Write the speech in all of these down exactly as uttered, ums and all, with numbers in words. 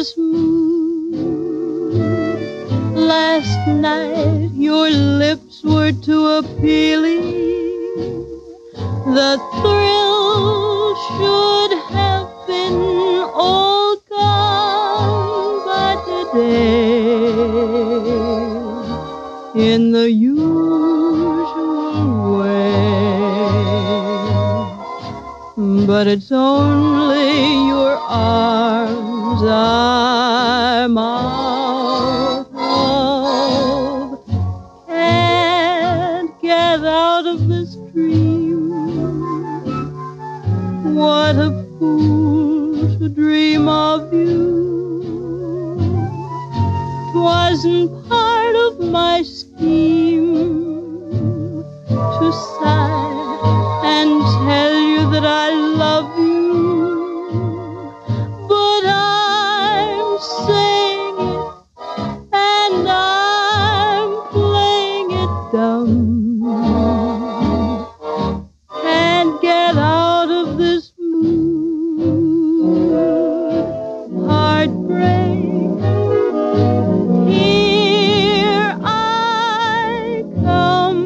this mood. Last night your lips were too appealing. The thrill should have been all gone by today. In the usual way. But it's only your arms I'm out of. Can't get out of this dream. What a fool to dream of you. 'Twasn't part of my scheme to sigh and tell you that I love you, but I'm saying it and I'm playing it dumb. Can't get out of this mood. Heartbreak, here I come.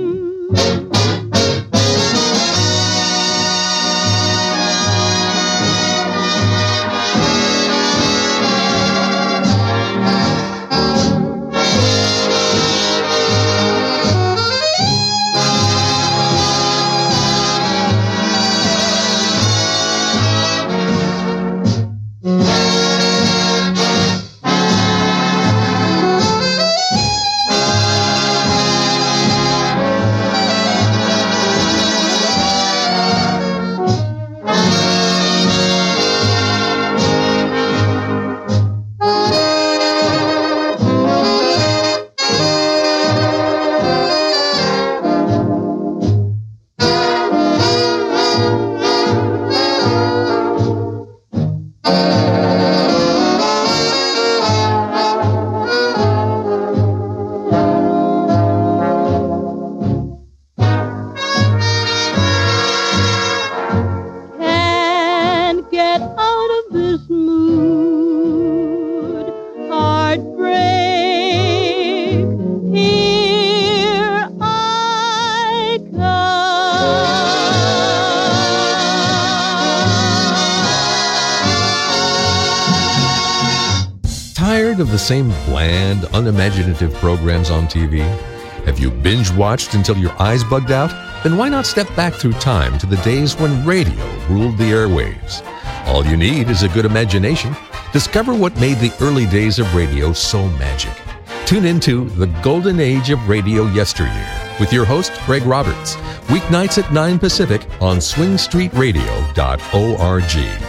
Of the same bland, unimaginative programs on T V? Have you binge-watched until your eyes bugged out? Then why not step back through time to the days when radio ruled the airwaves? All you need is a good imagination. Discover what made the early days of radio so magic. Tune into The Golden Age of Radio Yesteryear with your host, Greg Roberts, weeknights at nine Pacific on swing street radio dot org.